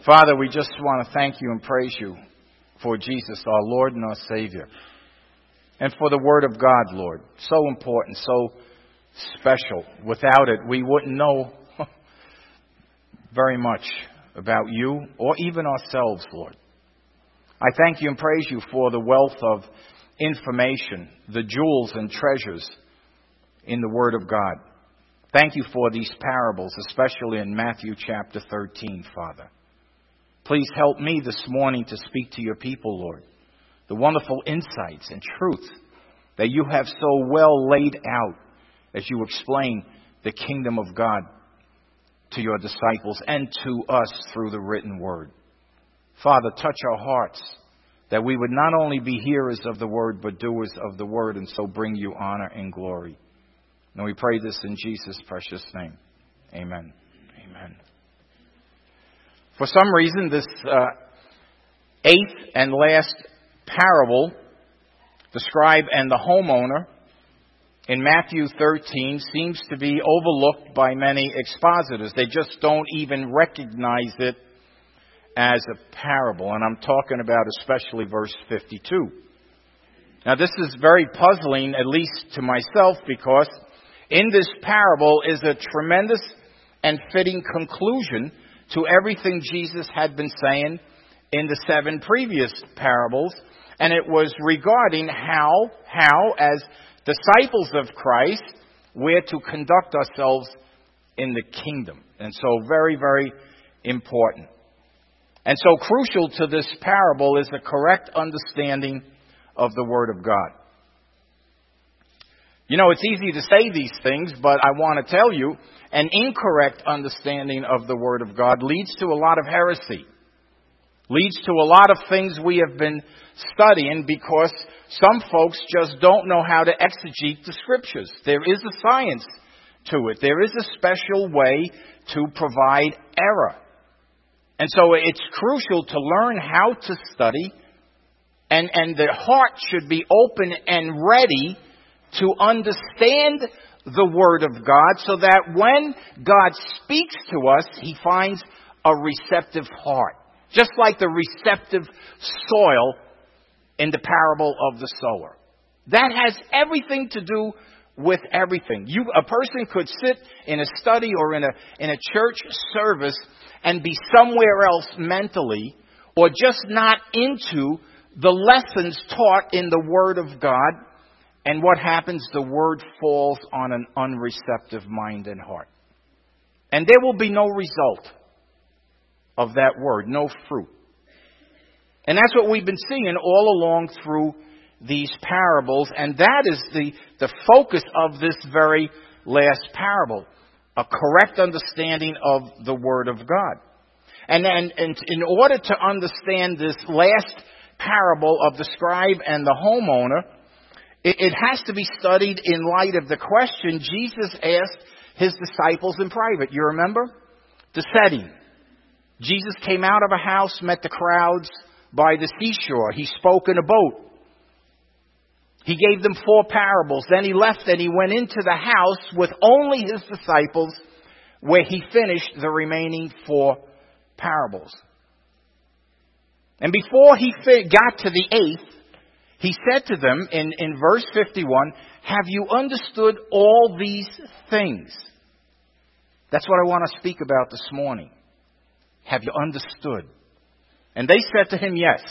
Father, we just want to thank you and praise you for Jesus, our Lord and our Savior. And for the Word of God, Lord. So important, so special. Without it, we wouldn't know very much about you or even ourselves, Lord. I thank you and praise you for the wealth of information, the jewels and treasures in the Word of God. Thank you for these parables, especially in Matthew chapter 13, Father. Please help me this morning to speak to your people, Lord. The wonderful insights and truth that you have so well laid out as you explain the kingdom of God to your disciples and to us through the written word. Father, touch our hearts that we would not only be hearers of the word, but doers of the word, and so bring you honor and glory. And we pray this in Jesus' precious name. Amen. Amen. For some reason, this eighth and last parable, the scribe and the homeowner, in Matthew 13, seems to be overlooked by many expositors. They just don't even recognize it as a parable. And I'm talking about especially verse 52. Now, this is very puzzling, at least to myself, because in this parable is a tremendous and fitting conclusion to everything Jesus had been saying in the 7 previous parables. And it was regarding how as disciples of Christ, we're to conduct ourselves in the kingdom. And so very, very important. And so crucial to this parable is the correct understanding of the Word of God. You know, it's easy to say these things, but I want to tell you, an incorrect understanding of the Word of God leads to a lot of heresy. Leads to a lot of things we have been studying because some folks just don't know how to exegete the Scriptures. There is a science to it. There is a special way to provide error. And so it's crucial to learn how to study, and the heart should be open and ready to understand the Word of God so that when God speaks to us, He finds a receptive heart. Just like the receptive soil in the parable of the sower. That has everything to do with everything. A person could sit in a study or in a church service and be somewhere else mentally, or just not into the lessons taught in the Word of God. And what happens? The Word falls on an unreceptive mind and heart. And there will be no result of that Word, no fruit. And that's what we've been seeing all along through these parables. And that is the focus of this very last parable. A correct understanding of the Word of God. And in order to understand this last parable of the scribe and the homeowner, it has to be studied in light of the question Jesus asked His disciples in private. You remember? The setting. Jesus came out of a house, met the crowds by the seashore. He spoke in a boat. He gave them 4 parables. Then He left and He went into the house with only His disciples, where He finished the remaining 4 parables. And before He got to the 8th, He said to them in verse 51, "Have you understood all these things?" That's what I want to speak about this morning. Have you understood? And they said to Him, "Yes."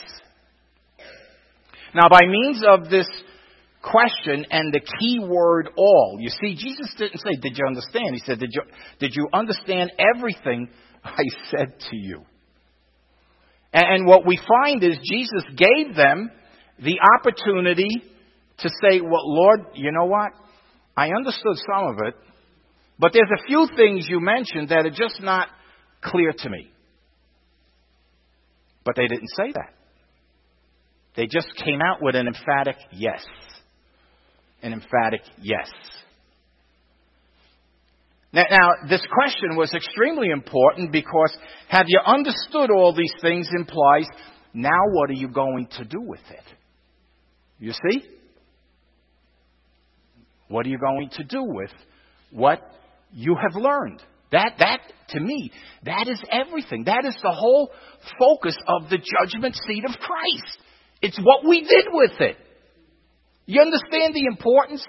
Now, by means of this question and the key word "all," you see, Jesus didn't say, "Did you understand?" He said, Did you understand everything I said to you?" And what we find is Jesus gave them the opportunity to say, "Well, Lord, you know what? I understood some of it, but there's a few things you mentioned that are just not clear to me." But they didn't say that. They just came out with an emphatic yes. An emphatic yes. Now, this question was extremely important because have you understood all these things implies, now what are you going to do with it? You see? What are you going to do with what you have learned? That, to me, that is everything. That is the whole focus of the judgment seat of Christ. It's what we did with it. You understand the importance?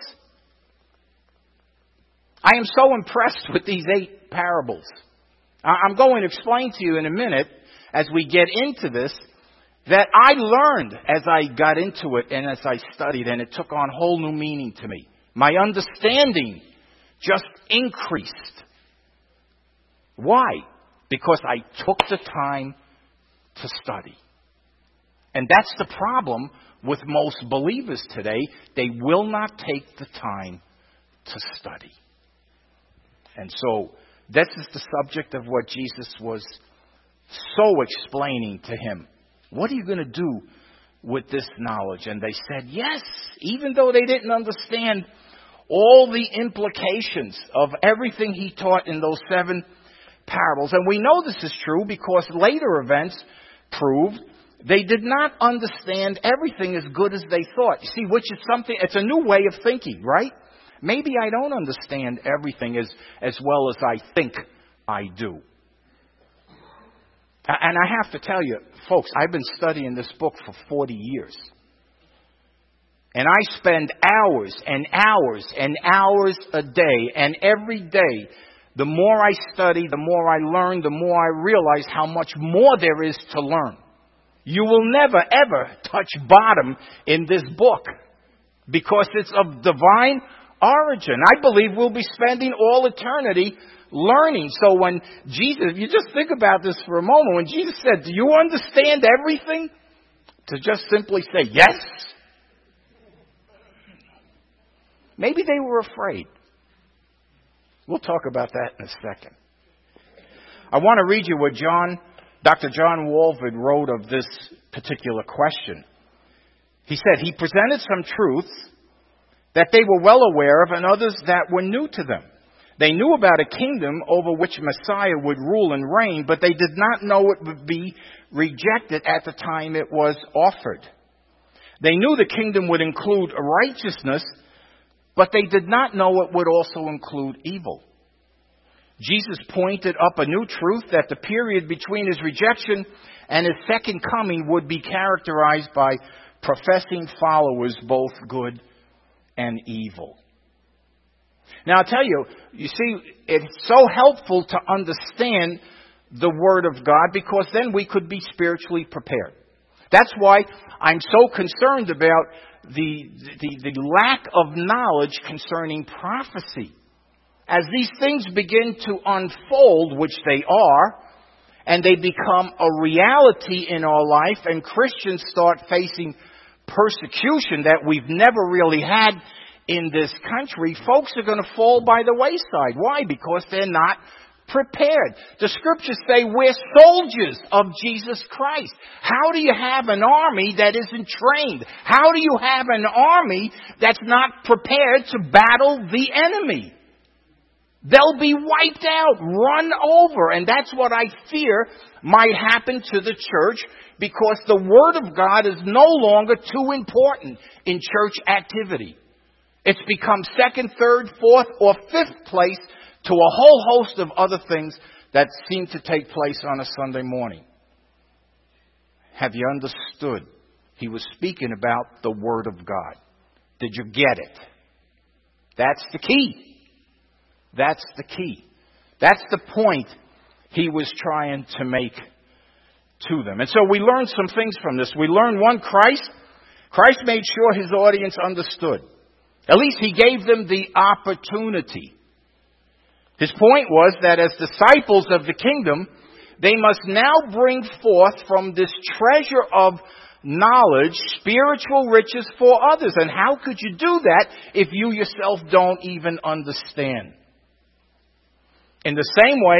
I am so impressed with these 8 parables. I'm going to explain to you in a minute, as we get into this, that I learned as I got into it and as I studied, and it took on whole new meaning to me. My understanding just increased. Why? Because I took the time to study. And that's the problem with most believers today. They will not take the time to study. And so, this is the subject of what Jesus was so explaining to him. What are you going to do with this knowledge? And they said, yes, even though they didn't understand all the implications of everything he taught in those 7 parables. And we know this is true because later events proved they did not understand everything as good as they thought. You see, which is something, it's a new way of thinking, right? Maybe I don't understand everything as well as I think I do. And I have to tell you, folks, I've been studying this book for 40 years. And I spend hours and hours and hours a day. And every day, the more I study, the more I learn, the more I realize how much more there is to learn. You will never, ever touch bottom in this book because it's of divine origin. I believe we'll be spending all eternity learning. So when Jesus, if you just think about this for a moment, when Jesus said, do you understand everything? To just simply say, yes. Maybe they were afraid. We'll talk about that in a second. I want to read you what Dr. John Walvoord wrote of this particular question. He said, he presented some truths that they were well aware of and others that were new to them. They knew about a kingdom over which Messiah would rule and reign, but they did not know it would be rejected at the time it was offered. They knew the kingdom would include righteousness, but they did not know it would also include evil. Jesus pointed up a new truth that the period between his rejection and his second coming would be characterized by professing followers, both good and evil. Now, I'll tell you, you see, it's so helpful to understand the Word of God because then we could be spiritually prepared. That's why I'm so concerned about the lack of knowledge concerning prophecy. As these things begin to unfold, which they are, and they become a reality in our life, and Christians start facing persecution that we've never really had in this country, folks are going to fall by the wayside. Why? Because they're not prepared. The scriptures say we're soldiers of Jesus Christ. How do you have an army that isn't trained? How do you have an army that's not prepared to battle the enemy? They'll be wiped out, run over. And that's what I fear might happen to the church because the Word of God is no longer too important in church activity. It's become second, third, fourth, or fifth place to a whole host of other things that seem to take place on a Sunday morning. Have you understood? He was speaking about the Word of God. Did you get it? That's the key. That's the key. That's the point he was trying to make to them. And so we learned some things from this. We learned, one, Christ made sure his audience understood. At least he gave them the opportunity. His point was that as disciples of the kingdom, they must now bring forth from this treasure of knowledge spiritual riches for others. And how could you do that if you yourself don't even understand? In the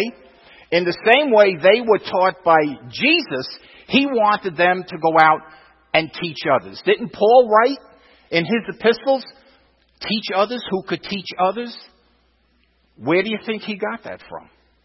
same way they were taught by Jesus, he wanted them to go out and teach others. Didn't Paul write in his epistles, teach others who could teach others? Where do you think he got that from?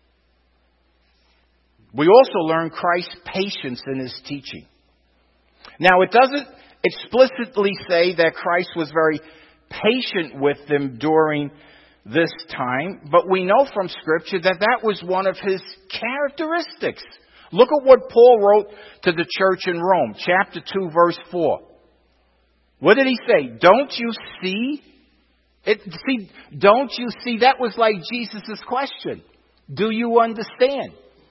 We also learn Christ's patience in his teaching. Now, it doesn't explicitly say that Christ was very patient with them during this time, but we know from Scripture that that was one of his characteristics. Look at what Paul wrote to the church in Rome, chapter 2, verse 4. What did he say? Don't you see? Don't you see? That was like Jesus' question. Do you understand?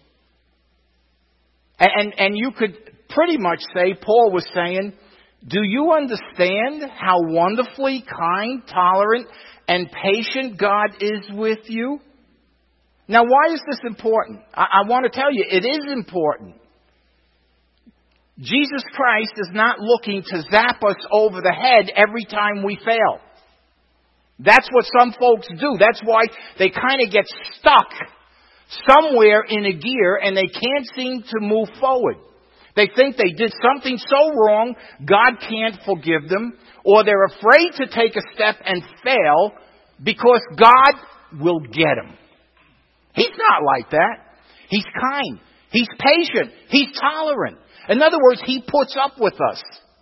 And you could pretty much say, Paul was saying, do you understand how wonderfully kind, tolerant, and patient God is with you? Now, why is this important? I want to tell you, it is important. Jesus Christ is not looking to zap us over the head every time we fail. That's what some folks do. That's why they kind of get stuck somewhere in a gear and they can't seem to move forward. They think they did something so wrong, God can't forgive them, or they're afraid to take a step and fail because God will get them. He's not like that. He's kind. He's patient. He's tolerant. In other words, he puts up with us.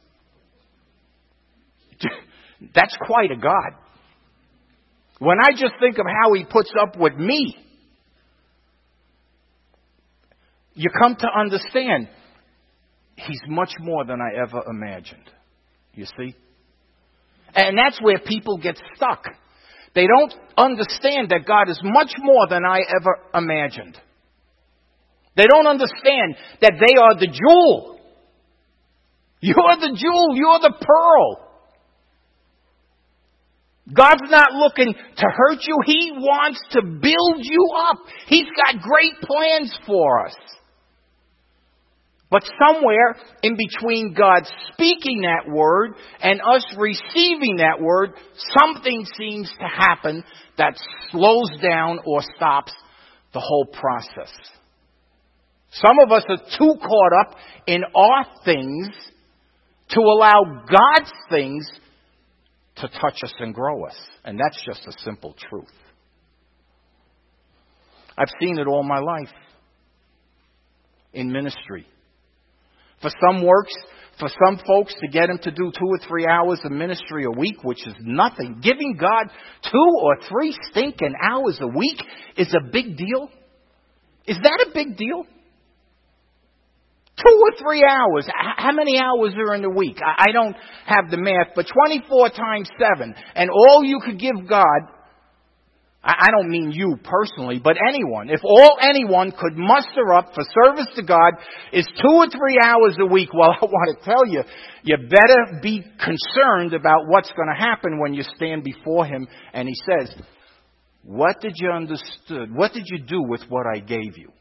That's quite a God. When I just think of how he puts up with me, you come to understand he's much more than I ever imagined. You see? And that's where people get stuck. They don't understand that God is much more than I ever imagined. They don't understand that they are the jewel. You're the jewel. You're the pearl. God's not looking to hurt you. He wants to build you up. He's got great plans for us. But somewhere in between God speaking that word and us receiving that word, something seems to happen that slows down or stops the whole process. Some of us are too caught up in our things to allow God's things to touch us and grow us. And that's just a simple truth. I've seen it all my life in ministry. For some works, for some folks to get them to do 2 or 3 hours of ministry a week, which is nothing. Giving God 2 or 3 stinking hours a week is a big deal. Is that a big deal? 2 or 3 hours. How many hours are in the week? I don't have the math, but 24 times 7. And all you could give God, I don't mean you personally, but anyone. If all anyone could muster up for service to God is 2 or 3 hours a week, well, I want to tell you, you better be concerned about what's going to happen when you stand before Him and He says, what did you understood? What did you do with what I gave you?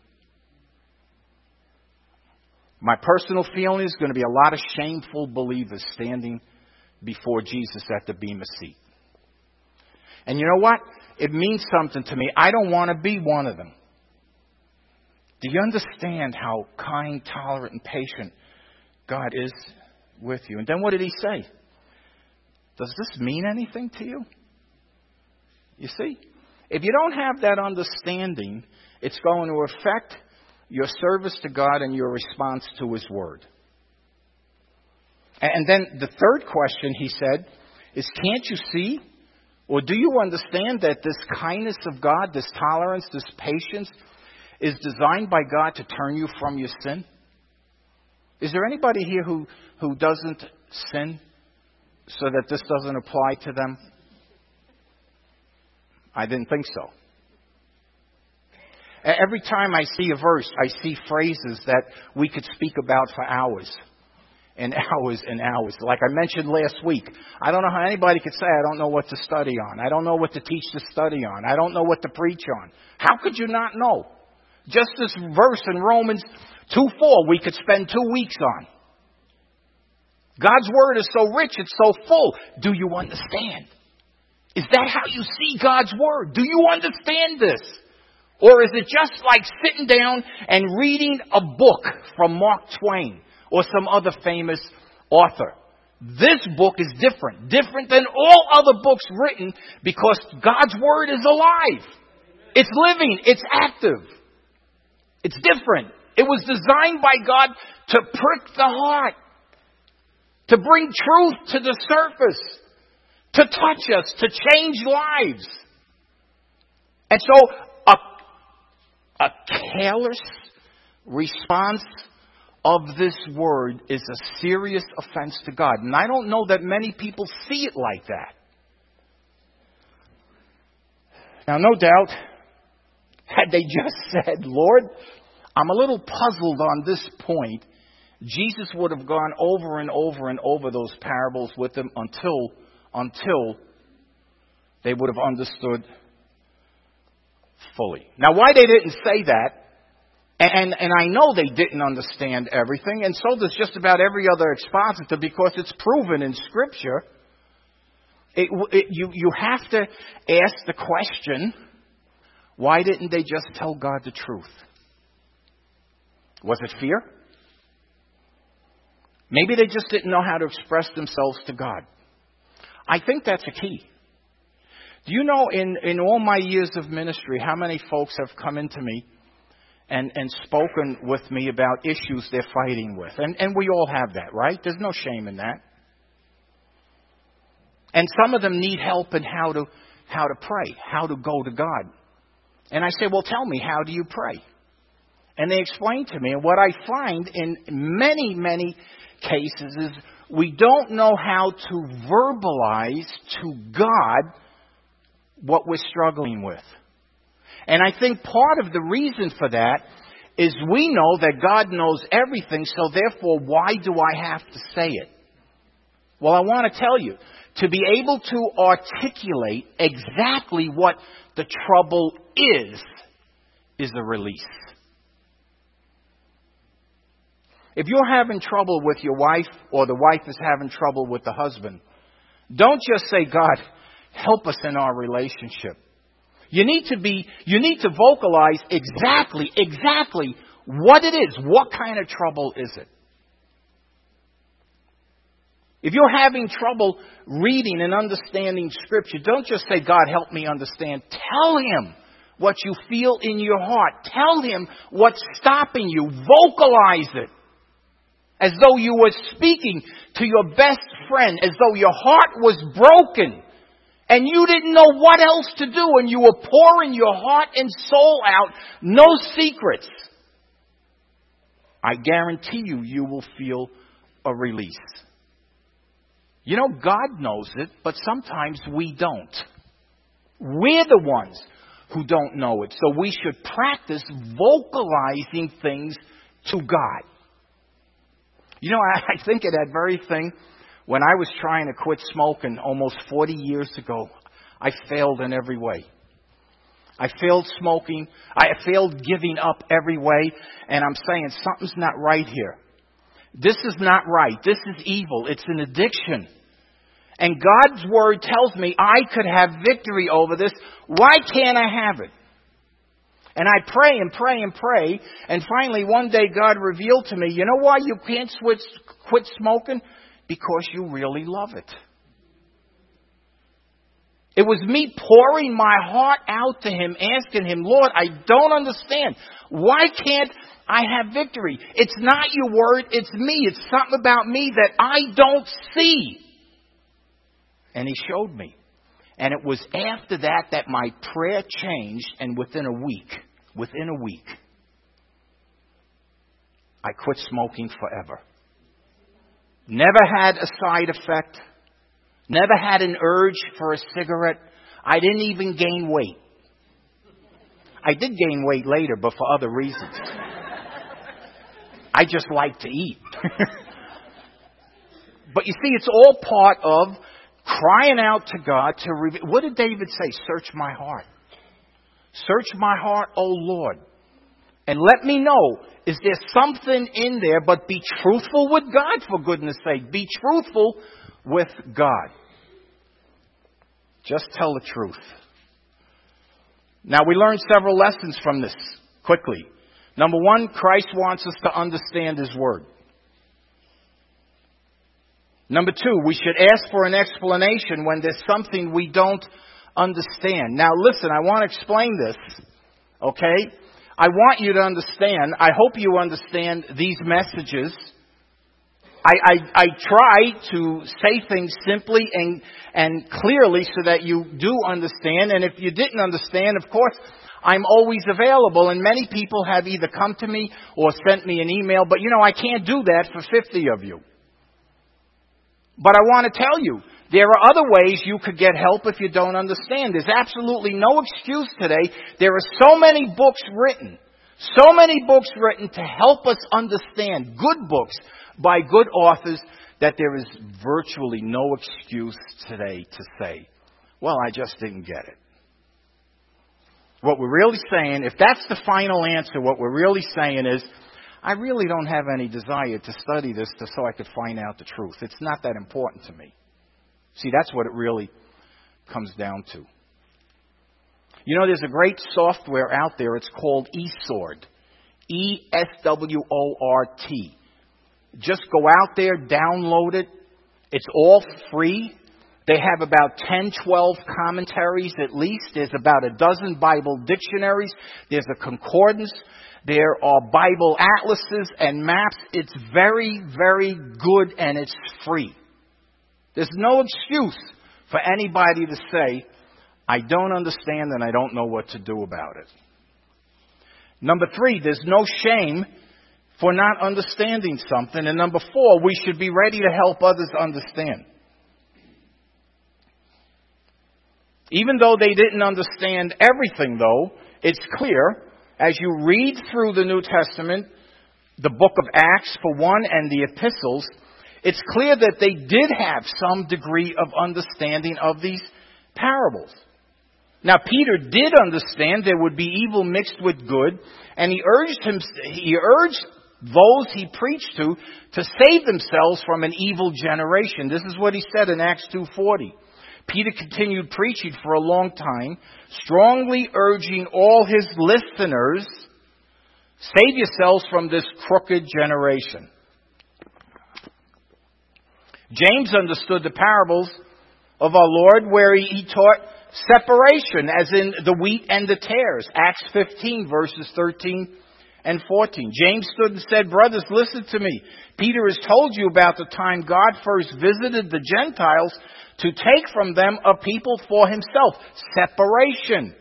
My personal feeling is going to be a lot of shameful believers standing before Jesus at the Bema seat. And you know what? It means something to me. I don't want to be one of them. Do you understand how kind, tolerant, and patient God is with you? And then what did He say? Does this mean anything to you? You see? If you don't have that understanding, it's going to affect your service to God and your response to His Word. And then the third question He said is, can't you see? Or do you understand that this kindness of God, this tolerance, this patience is designed by God to turn you from your sin? Is there anybody here who doesn't sin so that this doesn't apply to them? I didn't think so. Every time I see a verse, I see phrases that we could speak about for hours and hours and hours. Like I mentioned last week, I don't know how anybody could say, I don't know what to study on. I don't know what to teach to study on. I don't know what to preach on. How could you not know? Just this verse in Romans 2:4 we could spend 2 weeks on. God's Word is so rich, it's so full. Do you understand? Is that how you see God's Word? Do you understand this? Or is it just like sitting down and reading a book from Mark Twain or some other famous author? This book is different. Different than all other books written because God's Word is alive. It's living. It's active. It's different. It was designed by God to prick the heart, to bring truth to the surface, to touch us, to change lives. And so a careless response of this word is a serious offense to God. And I don't know that many people see it like that. Now, no doubt, had they just said, Lord, I'm a little puzzled on this point, Jesus would have gone over and over and over those parables with them until they would have understood fully. Now, why they didn't say that, and I know they didn't understand everything, and so does just about every other expositor, because it's proven in Scripture. You have to ask the question, why didn't they just tell God the truth? Was it fear? Maybe they just didn't know how to express themselves to God. I think that's a key. Do you know in all my years of ministry, how many folks have come into me and spoken with me about issues they're fighting with? And we all have that, right? There's no shame in that. And some of them need help in how to pray, how to go to God. And I say, well, tell me, how do you pray? And they explain to me. And what I find in many, many cases is we don't know how to verbalize to God what we're struggling with. And I think part of the reason for that is we know that God knows everything, so therefore, why do I have to say it? Well, I want to tell you, to be able to articulate exactly what the trouble is a release. If you're having trouble with your wife, or the wife is having trouble with the husband, don't just say, God, help us in our relationship. You need to vocalize exactly what it is. What kind of trouble is it? If you're having trouble reading and understanding Scripture, don't just say, God, help me understand. Tell Him what you feel in your heart. Tell Him what's stopping you. Vocalize it. As though you were speaking to your best friend. As though your heart was broken. And you didn't know what else to do. And you were pouring your heart and soul out. No secrets. I guarantee you will feel a release. You know, God knows it, but sometimes we don't. We're the ones who don't know it. So we should practice vocalizing things to God. You know, I think of that very thing when I was trying to quit smoking almost 40 years ago. I failed in every way. I failed smoking. I failed giving up every way. And I'm saying something's not right here. This is not right. This is evil. It's an addiction. And God's Word tells me I could have victory over this. Why can't I have it? And I pray and pray and pray. And finally, one day God revealed to me, you know why you can't quit smoking? Because you really love it. It was me pouring my heart out to Him, asking Him, Lord, I don't understand. Why can't I have victory? It's not your word, it's me. It's something about me that I don't see. And He showed me. And it was after that my prayer changed, and within a week, I quit smoking forever. Never had a side effect. Never had an urge for a cigarette. I didn't even gain weight. I did gain weight later, but for other reasons. I just like to eat. But you see, it's all part of crying out to God to reveal. What did David say? Search my heart. Search my heart, O Lord. And let me know, is there something in there? But be truthful with God, for goodness sake. Be truthful with God. Just tell the truth. Now, we learned several lessons from this quickly. Number one, Christ wants us to understand His Word. Number two, we should ask for an explanation when there's something we don't understand. Now, listen, I want to explain this, okay? I want you to understand, I hope you understand these messages I try to say things simply and clearly so that you do understand. And if you didn't understand, of course, I'm always available. And many people have either come to me or sent me an email. But, I can't do that for 50 of you. But I want to tell you, there are other ways you could get help if you don't understand. There's absolutely no excuse today. There are so many books written to help us understand, good books by good authors, that there is virtually no excuse today to say, well, I just didn't get it. What we're really saying, if that's the final answer, what we're really saying is, I really don't have any desire to study this so I could find out the truth. It's not that important to me. See, that's what it really comes down to. There's a great software out there. It's called eSword. E-S-W-O-R-T. Just go out there, download it. It's all free. They have about 10, 12 commentaries at least. There's about a dozen Bible dictionaries. There's a concordance. There are Bible atlases and maps. It's very, very good, and it's free. There's no excuse for anybody to say, I don't understand and I don't know what to do about it. Number 3, there's no shame for not understanding something. And number 4, we should be ready to help others understand. Even though they didn't understand everything, though, it's clear as you read through the New Testament, the book of Acts for one, and the epistles, it's clear that they did have some degree of understanding of these parables. Now, Peter did understand there would be evil mixed with good, and he urged those he preached to save themselves from an evil generation. This is what he said in Acts 2:40. Peter continued preaching for a long time, strongly urging all his listeners, save yourselves from this crooked generation. James understood the parables of our Lord where he taught separation, as in the wheat and the tares. Acts 15, verses 13 and 14. James stood and said, brothers, listen to me. Peter has told you about the time God first visited the Gentiles to take from them a people for himself. Separation.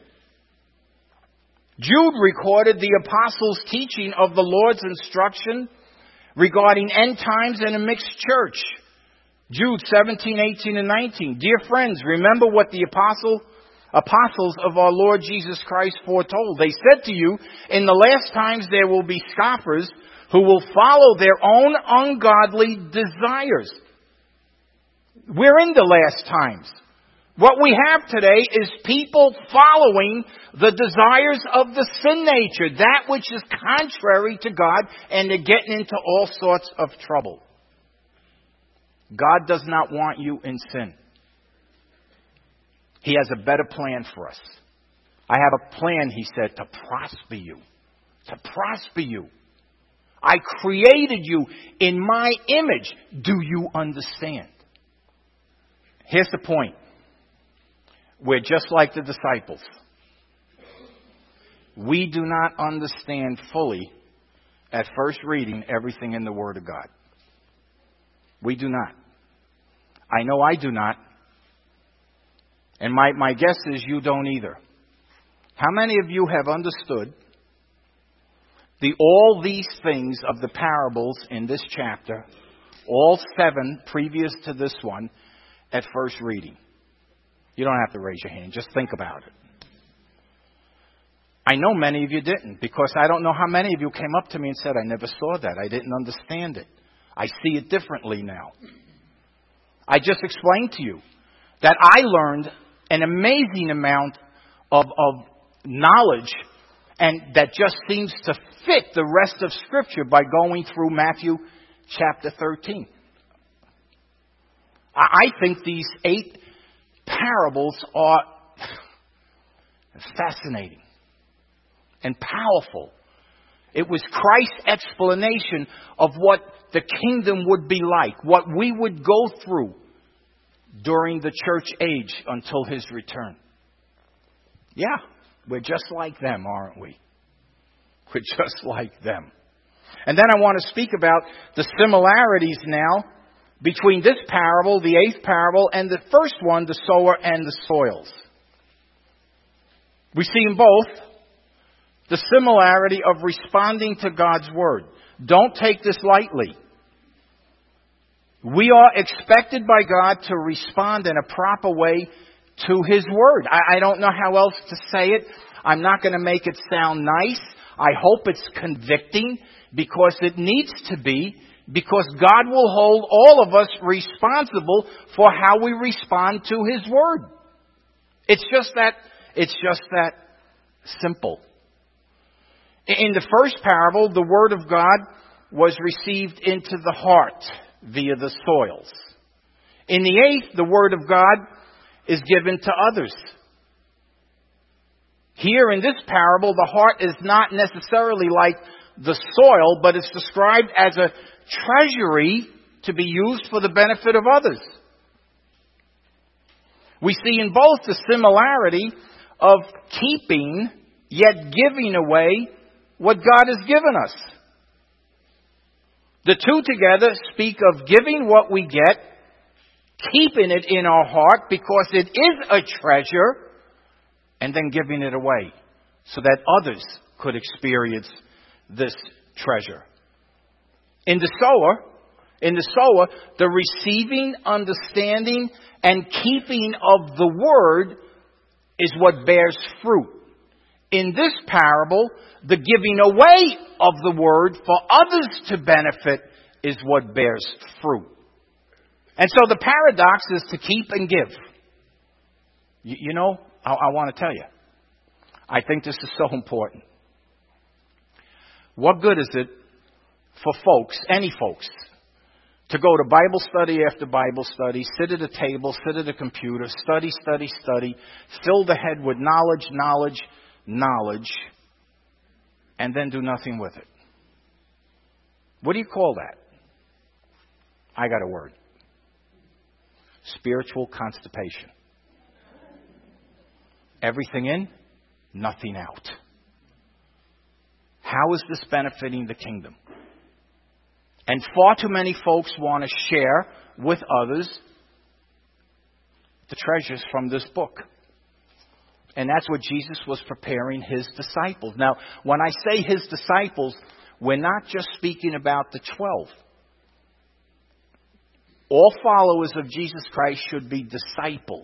Jude recorded the apostles' teaching of the Lord's instruction regarding end times and a mixed church. Jude 17, 18, and 19. Dear friends, remember what the apostles of our Lord Jesus Christ foretold. They said to you, in the last times there will be scoffers who will follow their own ungodly desires. We're in the last times. What we have today is people following the desires of the sin nature, that which is contrary to God, and they're getting into all sorts of trouble. God does not want you in sin. He has a better plan for us. I have a plan, he said, to prosper you. To prosper you. I created you in my image. Do you understand? Here's the point. We're just like the disciples. We do not understand fully, at first reading, everything in the Word of God. We do not. I know I do not. And my guess is you don't either. How many of you have understood all these things of the parables in this chapter, all 7 previous to this one, at first reading? You don't have to raise your hand. Just think about it. I know many of you didn't, because I don't know how many of you came up to me and said, I never saw that. I didn't understand it. I see it differently now. I just explained to you that I learned an amazing amount of knowledge, and that just seems to fit the rest of Scripture by going through Matthew chapter 13. I think these 8 parables are fascinating and powerful. It was Christ's explanation of what the kingdom would be like, what we would go through during the church age until his return. Yeah, we're just like them, aren't we? We're just like them. And then I want to speak about the similarities now between this parable, the 8th parable, and the first one, the sower and the soils. We see in both the similarity of responding to God's Word. Don't take this lightly. We are expected by God to respond in a proper way to His Word. I don't know how else to say it. I'm not going to make it sound nice. I hope it's convicting, because it needs to be, because God will hold all of us responsible for how we respond to His Word. It's just that simple. In the first parable, the Word of God was received into the heart via the soils. In the 8th, the Word of God is given to others. Here in this parable, the heart is not necessarily like the soil, but it's described as a treasury to be used for the benefit of others. We see in both the similarity of keeping, yet giving away what God has given us. The two together speak of giving what we get, keeping it in our heart because it is a treasure, and then giving it away so that others could experience this treasure. In the sower, the receiving, understanding, and keeping of the Word is what bears fruit. In this parable, the giving away of the Word for others to benefit is what bears fruit. And so the paradox is to keep and give. You know, I want to tell you, I think this is so important. What good is it for folks, any folks, to go to Bible study after Bible study, sit at a table, sit at a computer, study, fill the head with knowledge, and then do nothing with it? What do you call that? I got a word. Spiritual constipation. Everything in, nothing out. How is this benefiting the kingdom? And far too many folks want to share with others the treasures from this book. And that's what Jesus was preparing His disciples. Now, when I say His disciples, we're not just speaking about the 12. All followers of Jesus Christ should be disciples.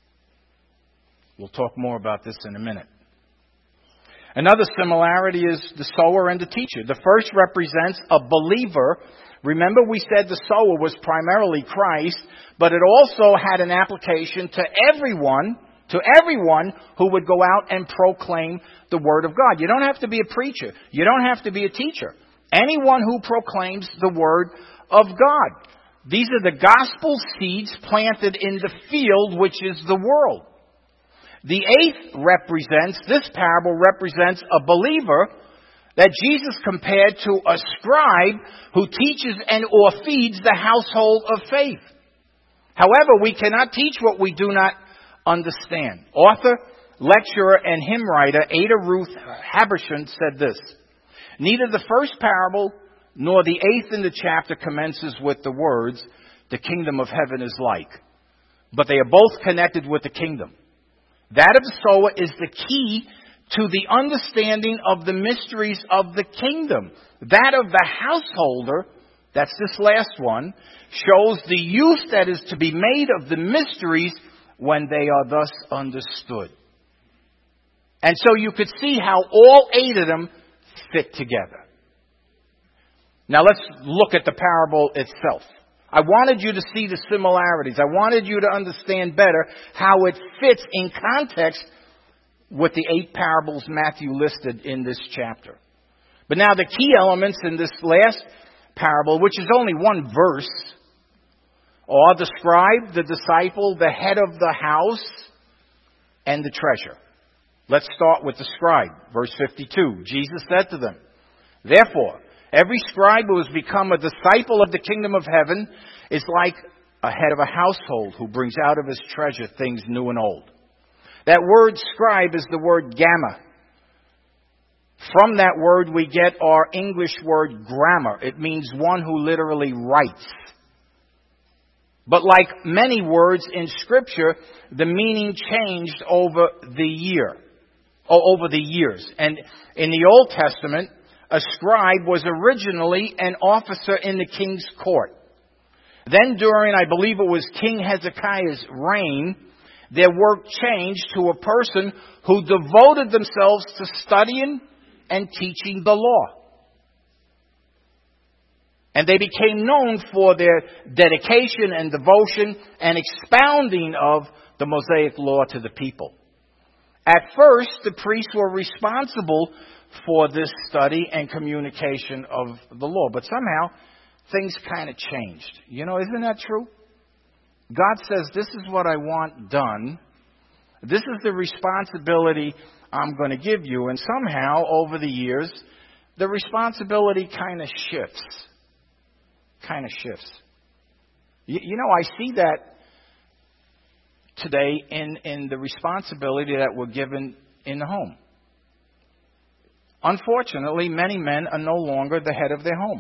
We'll talk more about this in a minute. Another similarity is the sower and the teacher. The first represents a believer. Remember, we said the sower was primarily Christ, but it also had an application to everyone who would go out and proclaim the Word of God. You don't have to be a preacher. You don't have to be a teacher. Anyone who proclaims the Word of God. These are the gospel seeds planted in the field, which is the world. The 8th this parable represents a believer that Jesus compared to a scribe who teaches or feeds the household of faith. However, we cannot teach what we do not understand. Author, lecturer, and hymn writer Ada Ruth Habershon said this: neither the first parable nor the 8th in the chapter commences with the words, "The kingdom of heaven is like," but they are both connected with the kingdom. That of the sower is the key to the understanding of the mysteries of the kingdom. That of the householder, that's this last one, shows the use that is to be made of the mysteries when they are thus understood. And so you could see how all 8 of them fit together. Now let's look at the parable itself. I wanted you to see the similarities. I wanted you to understand better how it fits in context with the 8 parables Matthew listed in this chapter. But now the key elements in this last parable, which is only one verse, are the scribe, the disciple, the head of the house, and the treasure. Let's start with the scribe. Verse 52. Jesus said to them, "Therefore, every scribe who has become a disciple of the kingdom of heaven is like a head of a household who brings out of his treasure things new and old." That word scribe is the word gamma. From that word we get our English word grammar. It means one who literally writes. But like many words in Scripture, the meaning changed over the years. And in the Old Testament, a scribe was originally an officer in the king's court. Then during, I believe it was King Hezekiah's reign, their work changed to a person who devoted themselves to studying and teaching the law. And they became known for their dedication and devotion and expounding of the Mosaic law to the people. At first, the priests were responsible for this study and communication of the law. But somehow, things kind of changed. You know, isn't that true? God says, this is what I want done. This is the responsibility I'm going to give you. And somehow, over the years, the responsibility kind of shifts. You know, I see that today in the responsibility that we're given in the home. Unfortunately, many men are no longer the head of their home.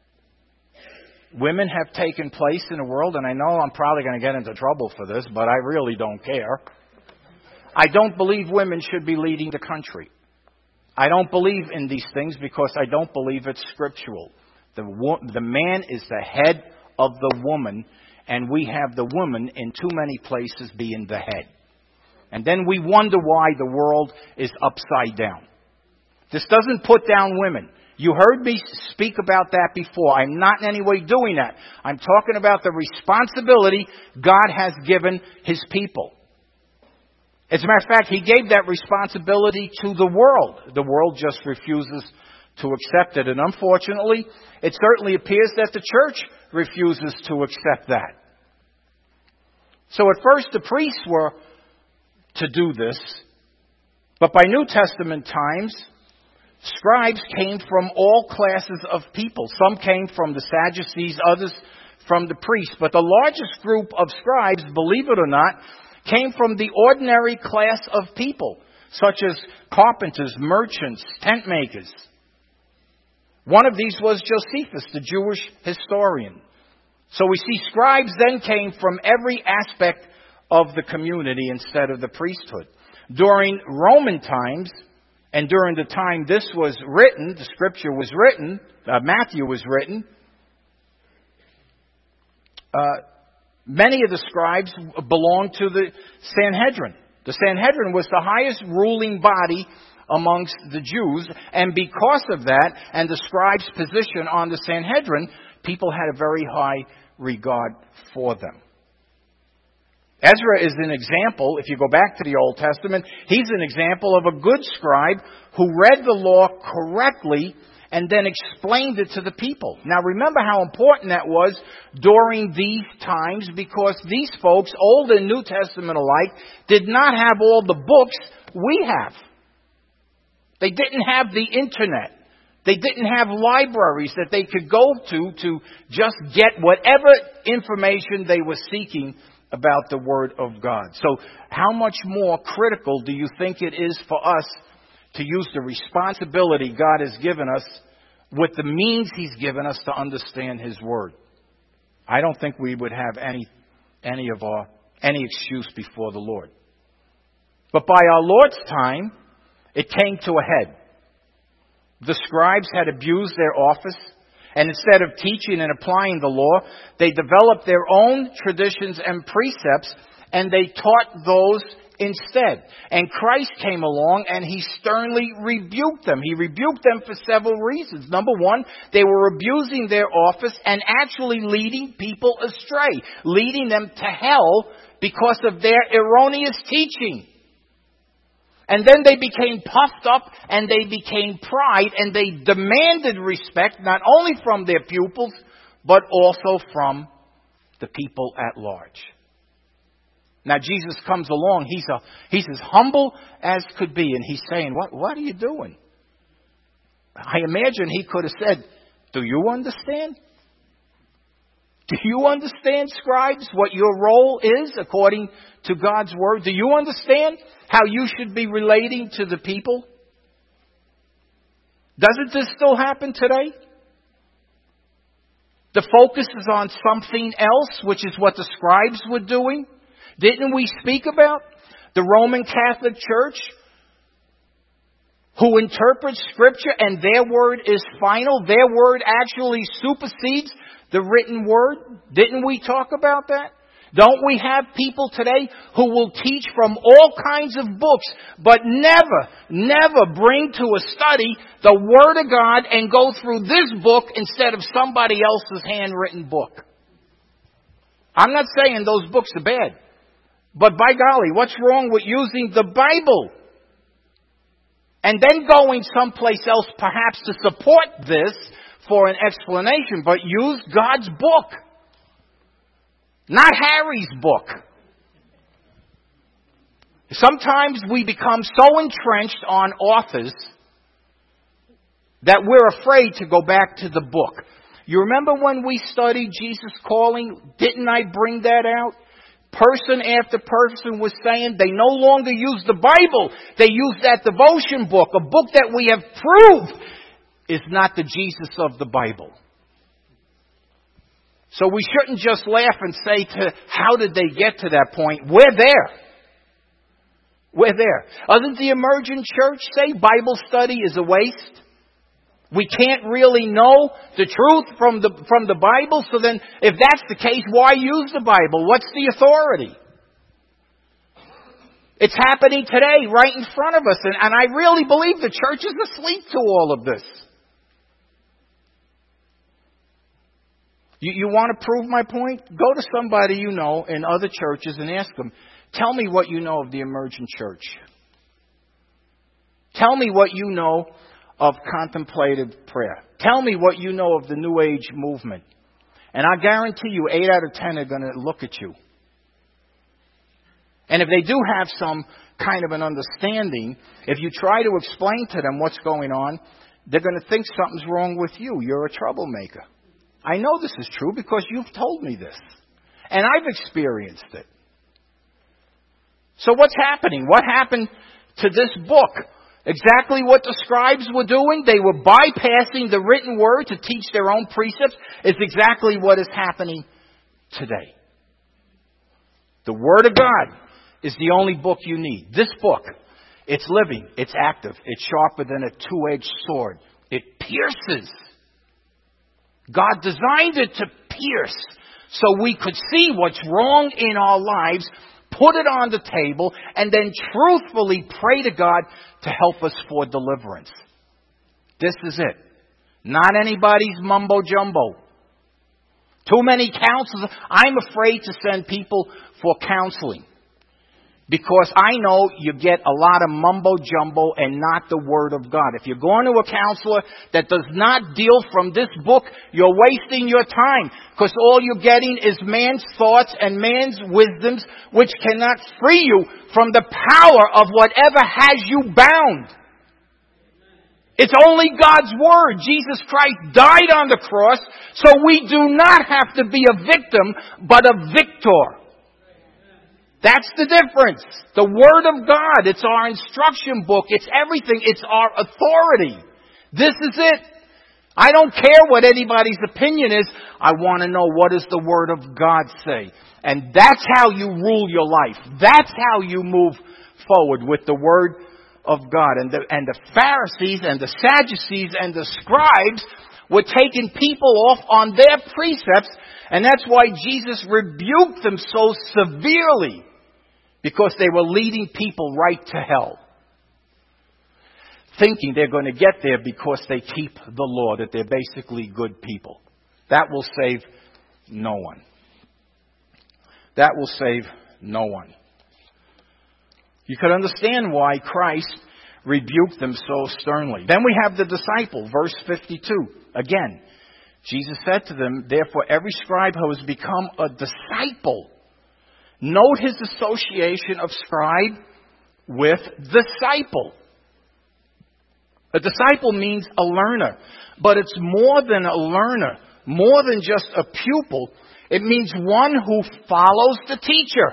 Women have taken place in the world, and I know I'm probably going to get into trouble for this, but I really don't care. I don't believe women should be leading the country. I don't believe in these things because I don't believe it's scriptural. The man is the head of the woman, and we have the woman in too many places being the head. And then we wonder why the world is upside down. This doesn't put down women. You heard me speak about that before. I'm not in any way doing that. I'm talking about the responsibility God has given His people. As a matter of fact, He gave that responsibility to the world. The world just refuses to accept it. And unfortunately, it certainly appears that the church refuses to accept that. So at first the priests were to do this. But by New Testament times, scribes came from all classes of people. Some came from the Sadducees, others from the priests. But the largest group of scribes, believe it or not, came from the ordinary class of people, such as carpenters, merchants, tent makers. One of these was Josephus, the Jewish historian. So we see scribes then came from every aspect of the community instead of the priesthood. During Roman times, and during the time this was written, the scripture was written, Matthew was written, many of the scribes belonged to the Sanhedrin. The Sanhedrin was the highest ruling body amongst the Jews, and because of that, and the scribes' position on the Sanhedrin, people had a very high regard for them. Ezra is an example, if you go back to the Old Testament, he's an example of a good scribe who read the law correctly and then explained it to the people. Now remember how important that was during these times, because these folks, Old and New Testament alike, did not have all the books we have. They didn't have the internet. They didn't have libraries that they could go to just get whatever information they were seeking about the Word of God. So how much more critical do you think it is for us to use the responsibility God has given us with the means He's given us to understand His Word? I don't think we would have any excuse before the Lord. But by our Lord's time, it came to a head. The scribes had abused their office, and instead of teaching and applying the law, they developed their own traditions and precepts, and they taught those instead. And Christ came along and He sternly rebuked them. He rebuked them for several reasons. Number one, they were abusing their office and actually leading people astray, leading them to hell because of their erroneous teaching. And then they became puffed up and they became pride, and they demanded respect not only from their pupils, but also from the people at large. Now Jesus comes along, he's as humble as could be, and He's saying, what are you doing? I imagine He could have said, do you understand? Do you understand, scribes, what your role is according to God's Word? Do you understand how you should be relating to the people? Doesn't this still happen today? The focus is on something else, which is what the scribes were doing. Didn't we speak about the Roman Catholic Church, who interprets Scripture and their word is final? Their word actually supersedes the written word. Didn't we talk about that? Don't we have people today who will teach from all kinds of books, but never bring to a study the Word of God and go through this book instead of somebody else's handwritten book? I'm not saying those books are bad, but by golly, what's wrong with using the Bible? And then going someplace else perhaps to support this for an explanation, but use God's book. Not Harry's book. Sometimes we become so entrenched on authors that we're afraid to go back to the book. You remember when we studied Jesus Calling? Didn't I bring that out? Person after person was saying they no longer use the Bible. They use that devotion book, a book that we have proved is not the Jesus of the Bible. So we shouldn't just laugh and say, how did they get to that point? We're there. We're there. Doesn't the emergent church say Bible study is a waste? We can't really know the truth from the Bible. So then, if that's the case, why use the Bible? What's the authority? It's happening today, right in front of us. And I really believe the church is asleep to all of this. You want to prove my point? Go to somebody you know in other churches and ask them, tell me what you know of the emergent church. Tell me what you know of contemplative prayer. Tell me what you know of the New Age movement. And I guarantee you 8 out of 10 are going to look at you. And if they do have some kind of an understanding, if you try to explain to them what's going on, they're going to think something's wrong with you. You're a troublemaker. I know this is true because you've told me this. And I've experienced it. So what's happening? What happened to this book? Exactly what the scribes were doing. They were bypassing the written word to teach their own precepts. It's exactly what is happening today. The Word of God is the only book you need. This book, it's living, it's active, it's sharper than a two-edged sword. It pierces. God designed it to pierce so we could see what's wrong in our lives, put it on the table, and then truthfully pray to God to help us for deliverance. This is it. Not anybody's mumbo-jumbo. Too many counselors. I'm afraid to send people for counseling. Because I know you get a lot of mumbo-jumbo and not the Word of God. If you're going to a counselor that does not deal from this book, you're wasting your time. Because all you're getting is man's thoughts and man's wisdoms, which cannot free you from the power of whatever has you bound. It's only God's Word. Jesus Christ died on the cross, so we do not have to be a victim, but a victor. That's the difference. The Word of God, it's our instruction book, it's everything, it's our authority. This is it. I don't care what anybody's opinion is. I want to know, what does the Word of God say? And that's how you rule your life. That's how you move forward with the Word of God. And the Pharisees and the Sadducees and the scribes were taking people off on their precepts, and that's why Jesus rebuked them so severely. Because they were leading people right to hell. Thinking they're going to get there because they keep the law, that they're basically good people. That will save no one. That will save no one. You could understand why Christ rebuked them so sternly. Then we have the disciple, verse 52. Again, Jesus said to them, therefore every scribe who has become a disciple. Note his association of scribe with disciple. A disciple means a learner, but it's more than a learner, more than just a pupil. It means one who follows the teacher.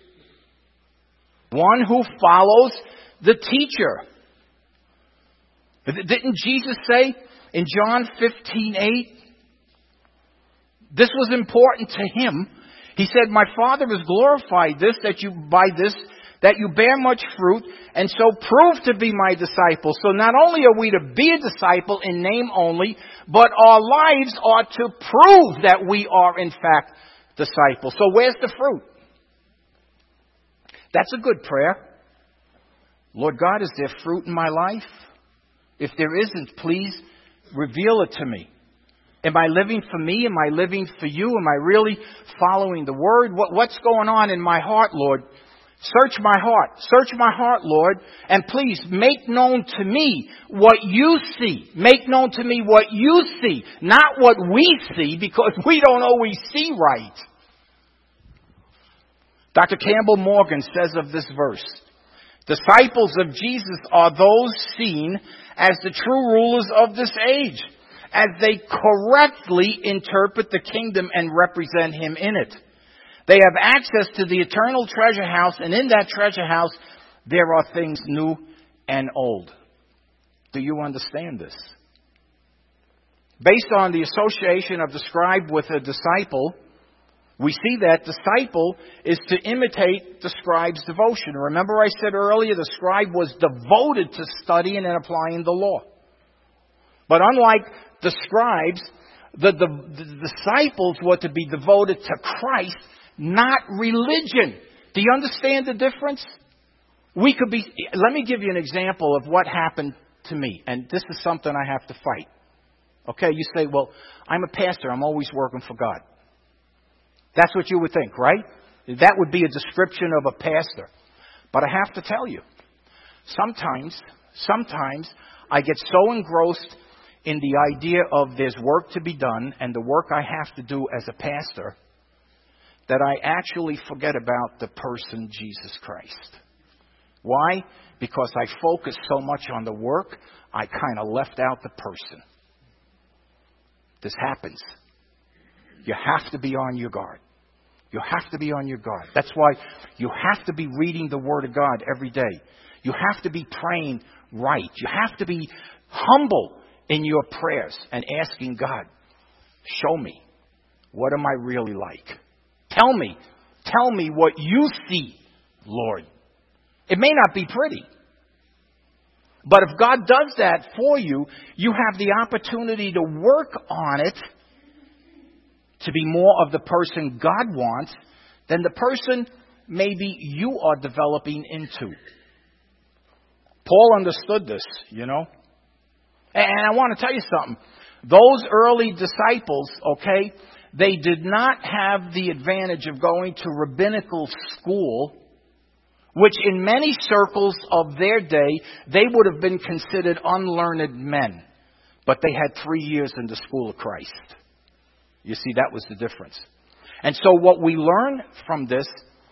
One who follows the teacher. Didn't Jesus say in John 15:8? This was important to him. He said, my Father is glorified that you bear much fruit, and so prove to be my disciples. So not only are we to be a disciple in name only, but our lives are to prove that we are in fact disciples. So where's the fruit? That's a good prayer. Lord God, is there fruit in my life? If there isn't, please reveal it to me. Am I living for me? Am I living for you? Am I really following the word? What's going on in my heart, Lord? Search my heart. Search my heart, Lord. And please make known to me what you see. Make known to me what you see. Not what we see, because we don't always see right. Dr. Campbell Morgan says of this verse, disciples of Jesus are those seen as the true rulers of this age, as they correctly interpret the kingdom and represent him in it. They have access to the eternal treasure house, and in that treasure house, there are things new and old. Do you understand this? Based on the association of the scribe with a disciple, we see that disciple is to imitate the scribe's devotion. Remember I said earlier, the scribe was devoted to studying and applying the law. But unlike the scribes, the disciples were to be devoted to Christ, not religion. Do you understand the difference? Let me give you an example of what happened to me. And this is something I have to fight. Okay, you say, well, I'm a pastor. I'm always working for God. That's what you would think, right? That would be a description of a pastor. But I have to tell you, sometimes I get so engrossed in the idea of there's work to be done and the work I have to do as a pastor that I actually forget about the person Jesus Christ. Why? Because I focus so much on the work, I kind of left out the person. This happens. You have to be on your guard. You have to be on your guard. That's why you have to be reading the Word of God every day. You have to be praying right. You have to be humble in your prayers and asking God, show me, what am I really like? Tell me what you see, Lord. It may not be pretty. But if God does that for you, you have the opportunity to work on it to be more of the person God wants than the person maybe you are developing into. Paul understood this, you know. And I want to tell you something. Those early disciples, okay, they did not have the advantage of going to rabbinical school, which in many circles of their day, they would have been considered unlearned men. But they had 3 years in the school of Christ. You see, that was the difference. And so what we learn from this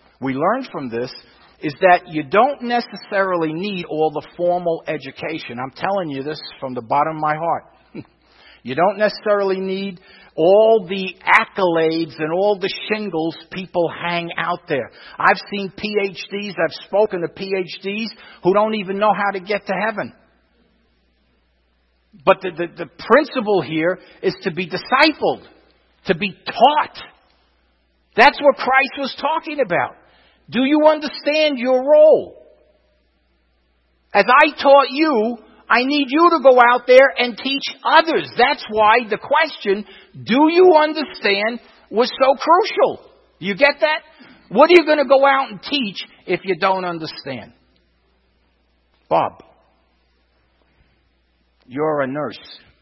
is that you don't necessarily need all the formal education. I'm telling you this from the bottom of my heart. You don't necessarily need all the accolades and all the shingles people hang out there. I've seen PhDs, I've spoken to PhDs who don't even know how to get to heaven. But the principle here is to be discipled, to be taught. That's what Christ was talking about. Do you understand your role? As I taught you, I need you to go out there and teach others. That's why the question, do you understand, was so crucial. You get that? What are you going to go out and teach if you don't understand? Bob, you're a nurse.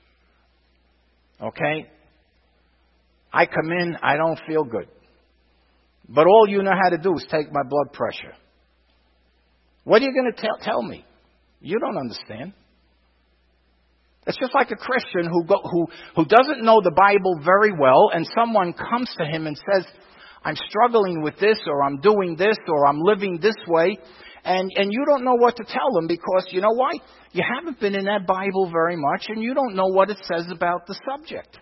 Okay? I come in, I don't feel good. But all you know how to do is take my blood pressure. What are you going to tell me? You don't understand. It's just like a Christian who doesn't know the Bible very well, and someone comes to him and says, I'm struggling with this, or I'm doing this, or I'm living this way, and you don't know what to tell them because, you know why? You haven't been in that Bible very much, and you don't know what it says about the subject.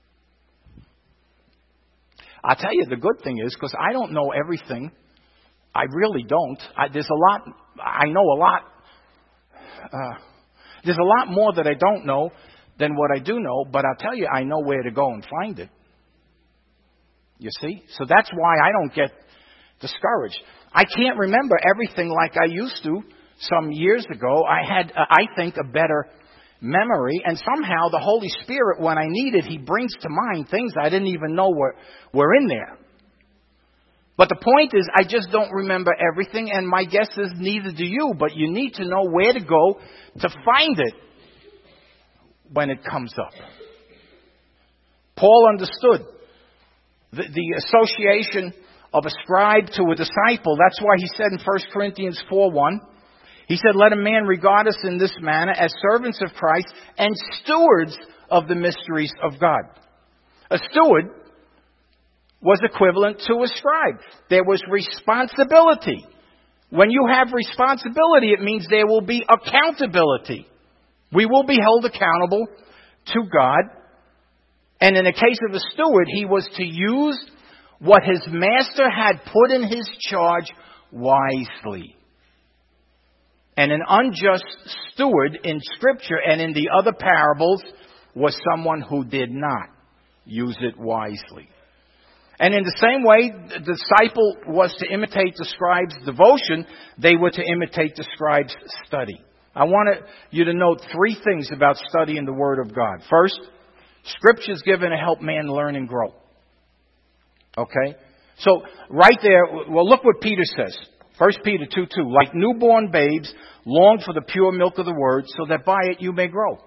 I'll tell you, the good thing is, because I don't know everything. I really don't. There's a lot. I know a lot. There's a lot more that I don't know than what I do know, but I'll tell you, I know where to go and find it. You see? So that's why I don't get discouraged. I can't remember everything like I used to some years ago. I had, I think, a better memory, and somehow the Holy Spirit, when I need it, He brings to mind things I didn't even know were in there. But the point is, I just don't remember everything, and my guess is neither do you, but you need to know where to go to find it when it comes up. Paul understood the association of a scribe to a disciple. That's why he said in 1 Corinthians 4:1, he said, let a man regard us in this manner as servants of Christ and stewards of the mysteries of God. A steward was equivalent to a scribe. There was responsibility. When you have responsibility, it means there will be accountability. We will be held accountable to God. And in the case of a steward, he was to use what his master had put in his charge wisely. And an unjust steward in Scripture and in the other parables was someone who did not use it wisely. And in the same way, the disciple was to imitate the scribe's devotion, they were to imitate the scribe's study. I want you to note three things about studying the Word of God. First, Scripture is given to help man learn and grow. Okay? So, right there, well, look what Peter says. 1 Peter 2:2, like newborn babes, long for the pure milk of the Word, so that by it you may grow.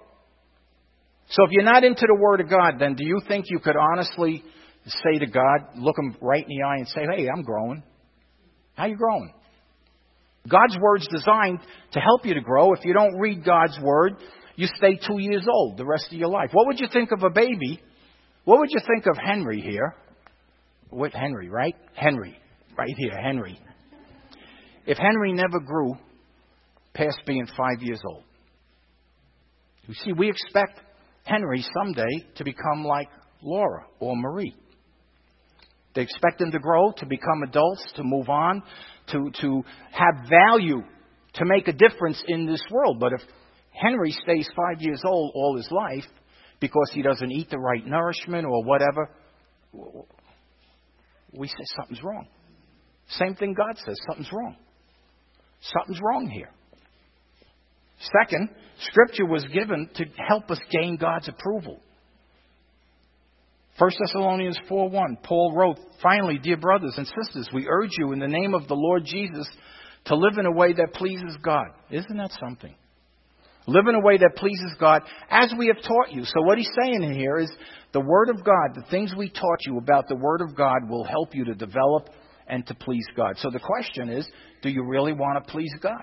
So if you're not into the Word of God, then do you think you could honestly say to God, look him right in the eye and say, hey, I'm growing? How you growing? God's Word's designed to help you to grow. If you don't read God's Word, you stay 2 years old the rest of your life. What would you think of a baby? What would you think of Henry here? What, Henry, right? Henry. Right here, Henry. If Henry never grew past being 5 years old. You see, we expect Henry someday to become like Laura or Marie. They expect them to grow, to become adults, to move on, to have value, to make a difference in this world. But if Henry stays 5 years old all his life because he doesn't eat the right nourishment or whatever, we say something's wrong. Same thing God says, something's wrong. Something's wrong here. Second, Scripture was given to help us gain God's approval. 1 Thessalonians 4:1, Paul wrote, finally, dear brothers and sisters, we urge you in the name of the Lord Jesus to live in a way that pleases God. Isn't that something? Live in a way that pleases God as we have taught you. So what he's saying here is the Word of God, the things we taught you about the Word of God will help you to develop and to please God. So the question is, do you really want to please God?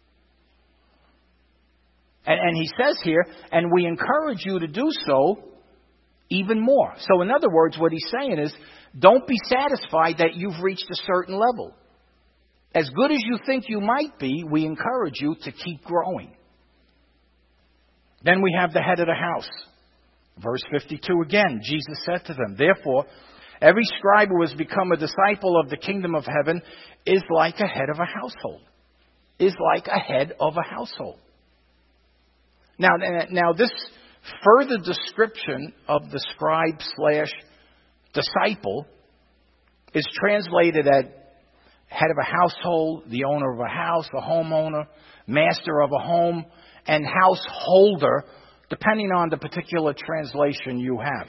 And he says here, and we encourage you to do so even more. So in other words, what he's saying is, don't be satisfied that you've reached a certain level. As good as you think you might be, we encourage you to keep growing. Then we have the head of the house. Verse 52 again, Jesus said to them, therefore, every scribe who has become a disciple of the kingdom of heaven is like a head of a household. Is like a head of a household. Now this further description of the scribe/disciple is translated as head of a household, the owner of a house, a homeowner, master of a home, and householder, depending on the particular translation you have.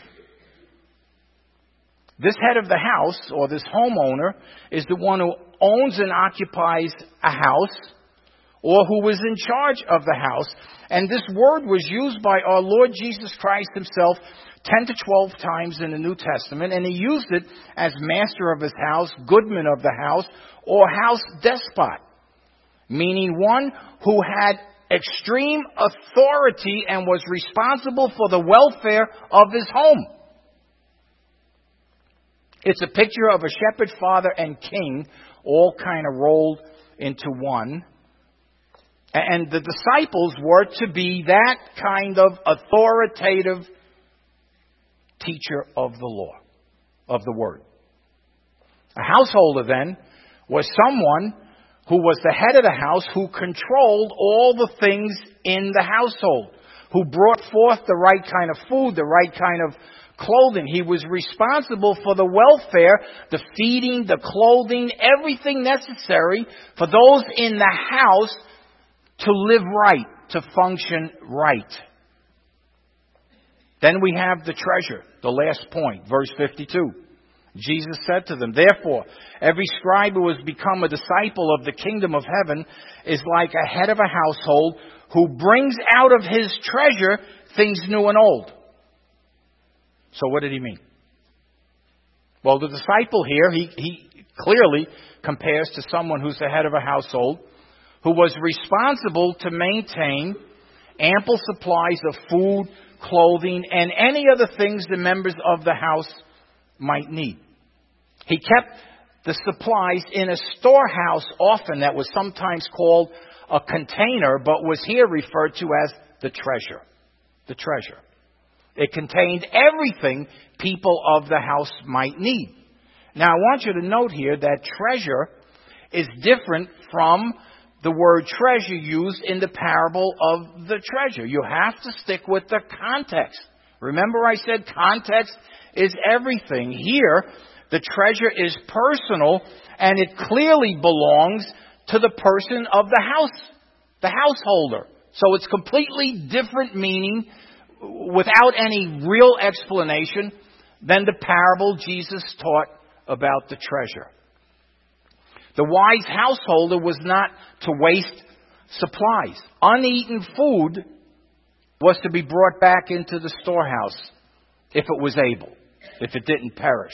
This head of the house, or this homeowner, is the one who owns and occupies a house, or who is in charge of the house. And this word was used by our Lord Jesus Christ himself 10 to 12 times in the New Testament, and he used it as master of his house, goodman of the house, or house despot, meaning one who had extreme authority and was responsible for the welfare of his home. It's a picture of a shepherd, father, and king, all kind of rolled into one. And the disciples were to be that kind of authoritative teacher of the law, of the word. A householder then was someone who was the head of the house, who controlled all the things in the household, who brought forth the right kind of food, the right kind of clothing. He was responsible for the welfare, the feeding, the clothing, everything necessary for those in the house to live right, to function right. Then we have the treasure, the last point, verse 52. Jesus said to them, therefore, every scribe who has become a disciple of the kingdom of heaven is like a head of a household who brings out of his treasure things new and old. So what did he mean? Well, the disciple here, he clearly compares to someone who's the head of a household who was responsible to maintain ample supplies of food, clothing, and any other things the members of the house might need. He kept the supplies in a storehouse often that was sometimes called a container, but was here referred to as the treasure. The treasure. It contained everything people of the house might need. Now, I want you to note here that treasure is different from the word treasure used in the parable of the treasure. You have to stick with the context. Remember I said context is everything. Here, the treasure is personal, and it clearly belongs to the person of the house, the householder. So it's completely different meaning without any real explanation than the parable Jesus taught about the treasure. The wise householder was not to waste supplies. Uneaten food was to be brought back into the storehouse if it was able, if it didn't perish.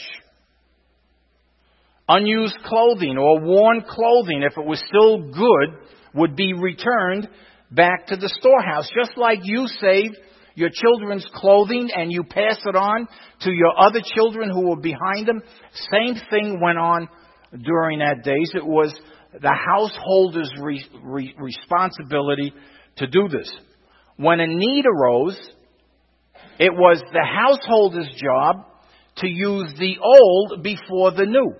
Unused clothing or worn clothing, if it was still good, would be returned back to the storehouse. Just like you save your children's clothing and you pass it on to your other children who were behind them, same thing went on during that days. It was the householder's responsibility to do this. When a need arose, it was the householder's job to use the old before the new.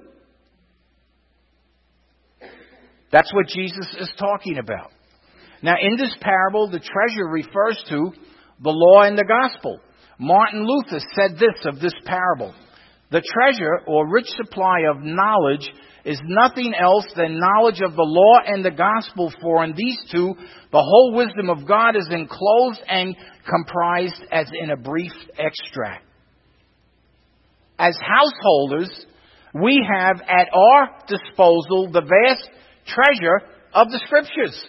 That's what Jesus is talking about. Now, in this parable, the treasure refers to the law and the gospel. Martin Luther said this of this parable: the treasure or rich supply of knowledge is nothing else than knowledge of the law and the gospel, for in these two the whole wisdom of God is enclosed and comprised as in a brief extract. As householders, we have at our disposal the vast treasure of the Scriptures.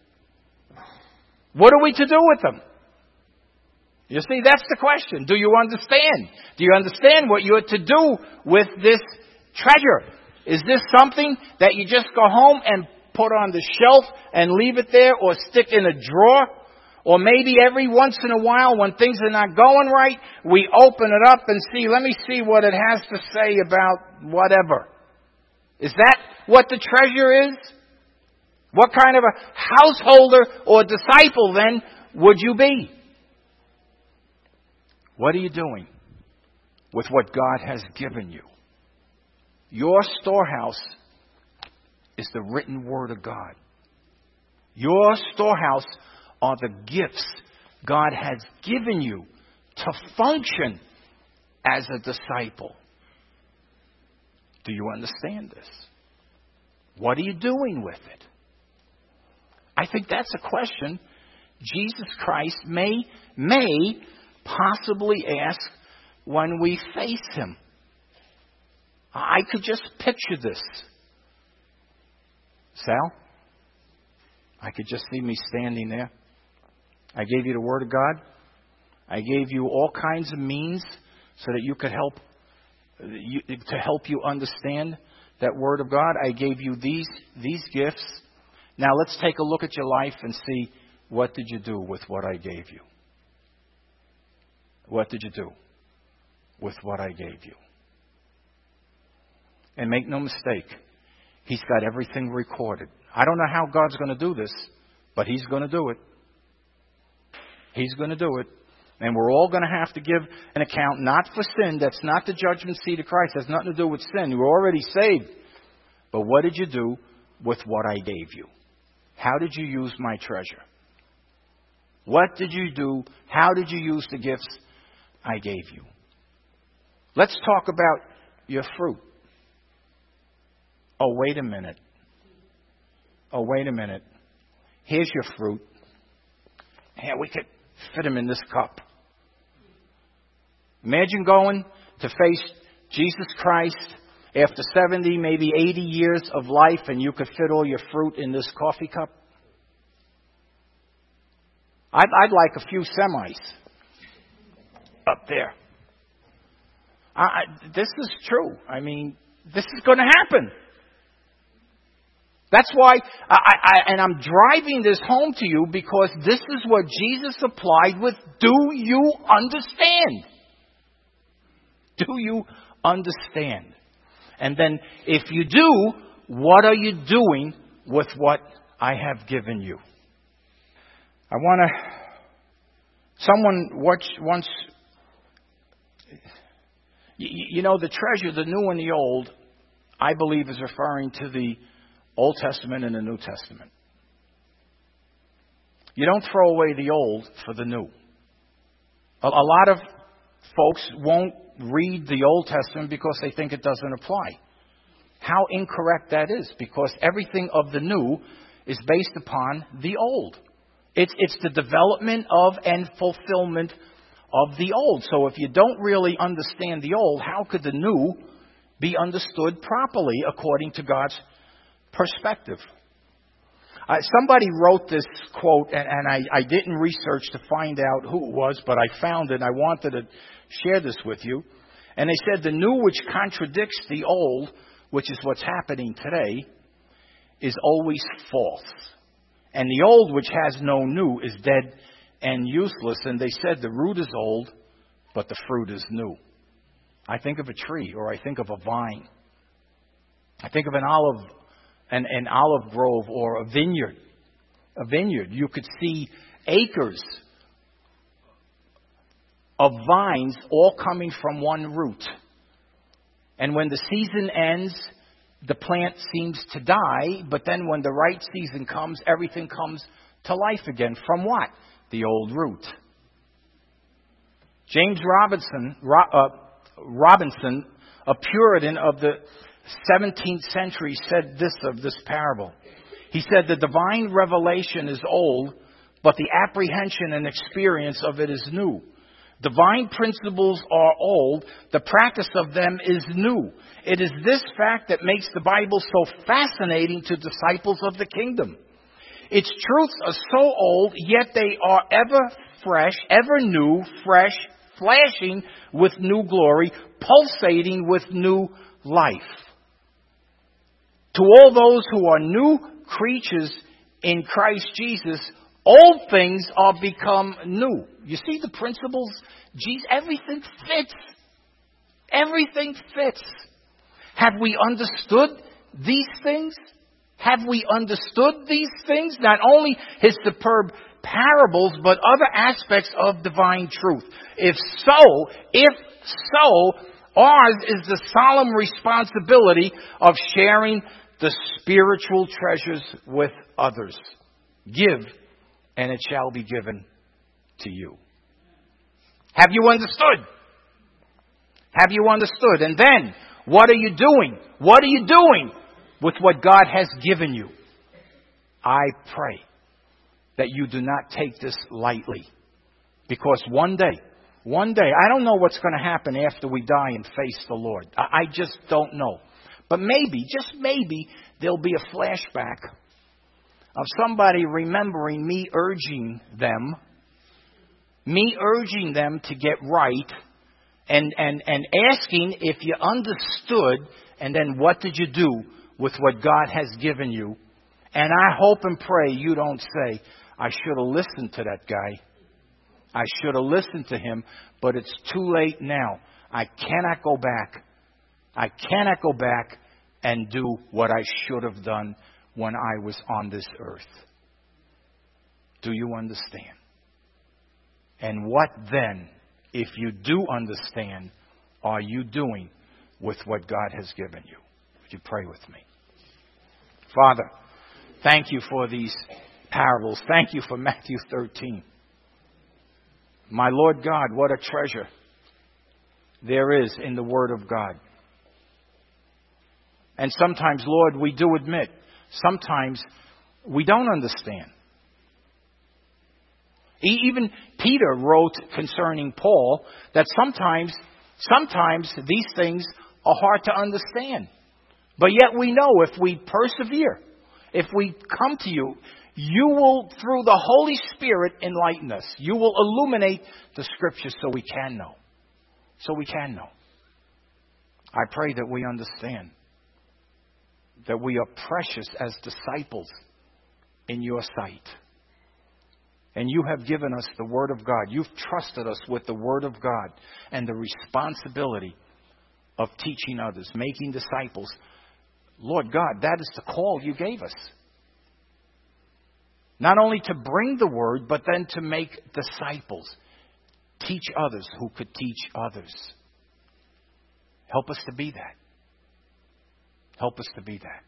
What are we to do with them? You see, that's the question. Do you understand? Do you understand what you are to do with this treasure? Is this something that you just go home and put on the shelf and leave it there, or stick in a drawer? Or maybe every once in a while when things are not going right, we open it up and let me see what it has to say about whatever. Is that what the treasure is? What kind of a householder or disciple then would you be? What are you doing with what God has given you? Your storehouse is the written Word of God. Your storehouse are the gifts God has given you to function as a disciple. Do you understand this? What are you doing with it? I think that's a question Jesus Christ may possibly ask when we face Him. I could just picture this. Sal, I could just see me standing there. I gave you the Word of God. I gave you all kinds of means so that you could help you understand that Word of God. I gave you these gifts. Now let's take a look at your life and see, what did you do with what I gave you? What did you do with what I gave you? And make no mistake, He's got everything recorded. I don't know how God's going to do this, but He's going to do it. He's going to do it. And we're all going to have to give an account, not for sin. That's not the judgment seat of Christ. It has nothing to do with sin. You're already saved. But what did you do with what I gave you? How did you use my treasure? What did you do? How did you use the gifts I gave you? Let's talk about your fruit. Oh, wait a minute. Oh, wait a minute. Here's your fruit. Here, we could fit them in this cup. Imagine going to face Jesus Christ after 70, maybe 80 years of life, and you could fit all your fruit in this coffee cup. I'd like a few semis up there. This is true. I mean, this is going to happen. That's why, and I'm driving this home to you because this is what Jesus applied with, do you understand? Do you understand? And then if you do, what are you doing with what I have given you? I want to, someone once, you know, the treasure, the new and the old, I believe is referring to the Old Testament and the New Testament. You don't throw away the old for the new. A lot of folks won't read the Old Testament because they think it doesn't apply. How incorrect that is, because everything of the new is based upon the old. It's the development of and fulfillment of the old. So if you don't really understand the old, how could the new be understood properly according to God's perspective? Somebody wrote this quote, and I didn't research to find out who it was, but I found it, and I wanted to share this with you. And they said, the new which contradicts the old, which is what's happening today, is always false. And the old, which has no new, is dead and useless. And they said the root is old, but the fruit is new. I think of a tree, or I think of a vine. I think of an olive grove, or a vineyard. A vineyard. You could see acres of vines all coming from one root. And when the season ends, the plant seems to die, but then when the right season comes, everything comes to life again. From what? The old root. James Robinson, a Puritan of the 17th century, said this of this parable. He said, the divine revelation is old, but the apprehension and experience of it is new. Divine principles are old, the practice of them is new. It is this fact that makes the Bible so fascinating to disciples of the kingdom. Its truths are so old, yet they are ever fresh, ever new, fresh, flashing with new glory, pulsating with new life. To all those who are new creatures in Christ Jesus, old things are become new. You see the principles? Everything fits. Everything fits. Have we understood these things? Have we understood these things? Not only his superb parables, but other aspects of divine truth. If so, ours is the solemn responsibility of sharing the spiritual treasures with others. Give, and it shall be given to you. Have you understood? Have you understood? And then, what are you doing? What are you doing with what God has given you? I pray that you do not take this lightly. Because one day, I don't know what's going to happen after we die and face the Lord. I just don't know. But maybe, just maybe, there'll be a flashback of somebody remembering me urging them to get right and asking if you understood, and then what did you do with what God has given you. And I hope and pray you don't say, I should have listened to that guy. I should have listened to him, but it's too late now. I cannot go back. I cannot go back and do what I should have done when I was on this earth. Do you understand? And what then, if you do understand, are you doing with what God has given you? Would you pray with me? Father, thank you for these parables. Thank you for Matthew 13. My Lord God, what a treasure there is in the Word of God. And sometimes, Lord, we do admit, sometimes we don't understand. Even Peter wrote concerning Paul that sometimes these things are hard to understand. But yet we know if we persevere, if we come to you, you will, through the Holy Spirit, enlighten us. You will illuminate the Scriptures so we can know. So we can know. I pray that we understand that we are precious as disciples in your sight. And you have given us the Word of God. You've trusted us with the Word of God and the responsibility of teaching others, making disciples. Lord God, that is the call you gave us. Not only to bring the Word, but then to make disciples. Teach others who could teach others. Help us to be that. Help us to be that.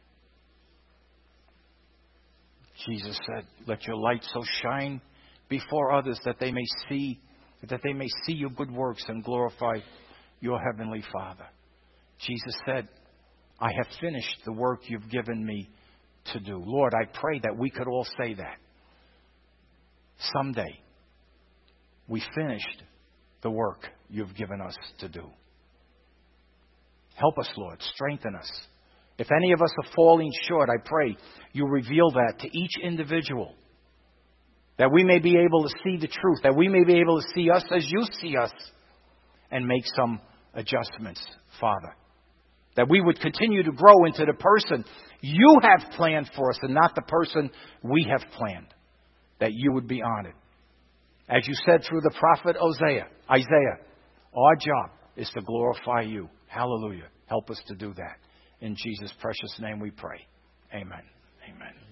Jesus said, let your light so shine before others that they may see your good works and glorify your heavenly Father. Jesus said, I have finished the work you've given me to do. Lord, I pray that we could all say that. Someday, we finished the work you've given us to do. Help us, Lord. Strengthen us. If any of us are falling short, I pray you reveal that to each individual. That we may be able to see the truth. That we may be able to see us as you see us. And make some adjustments, Father. That we would continue to grow into the person you have planned for us and not the person we have planned. That you would be honored. As you said through the prophet Isaiah, our job is to glorify you. Hallelujah. Help us to do that. In Jesus' precious name we pray. Amen. Amen.